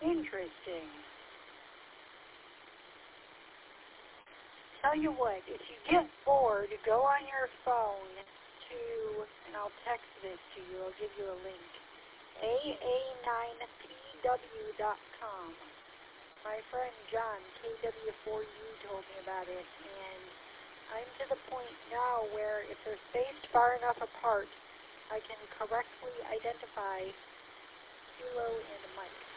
Interesting. Tell you what, if you get bored, go on your phone to, and I'll text this to you, I'll give you a link, aa9pw.com. My friend John, KW4U, told me about it, and I'm to the point now where if they're spaced far enough apart, I can correctly identify kilo and mic.